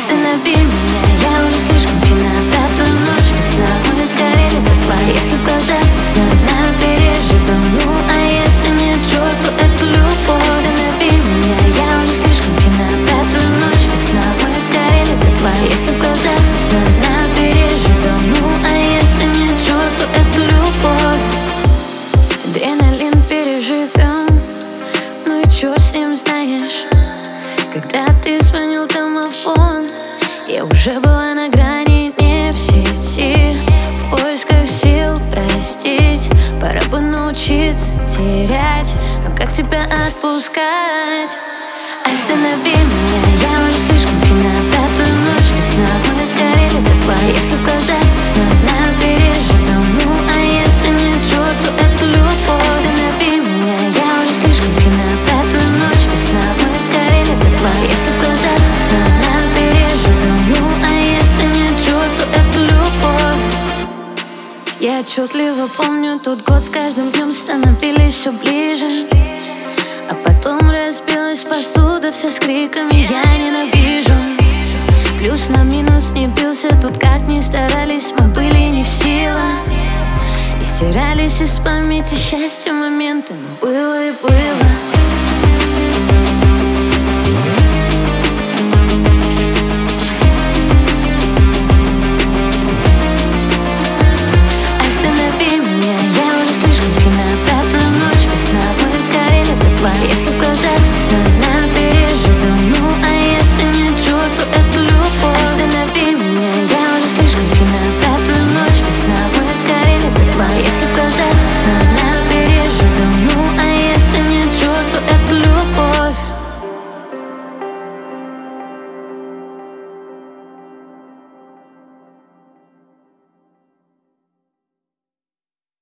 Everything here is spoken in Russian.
Останови меня, я уже слишком пьяна. Пятую ночь без сна, мы сгорели дотла. Если в глазах весна, знаю, переживем. Ну а если нет, черту эту любовь. Останови меня, я уже слишком пьяна. Пятую ночь без сна, мы сгорели дотла. Если в глазах весна, знаю, переживем. Ну а если нет, черту эту любовь. Адреналин переживем. Ну и черт с ним, знаешь. Когда ты звонил домофон, я уже была на грани, не в сети, в поисках сил простить. Пора бы научиться терять, но как тебя отпускать? Останови меня, я уже слишком пьяна. Пятую ночь без сна, мы сгорели дотла. Если в глазах весна, знаю, переживем. Ну а если нет, черту эту любовь. Останови меня, я уже слишком пьяна. Пятую ночь без сна, мы сгорели дотла. Если в глазах весна, знаю, переживем. Ну а если нет, черту эту любовь. Я отчетливо помню тот год, с каждым днем становились все ближе. А потом разбилась посуда, вся с криками «Я ненавижу». Плюс на минус не бился, тут как ни старались, мы были не в силах. И стирались из памяти счастья моменты, но было и было.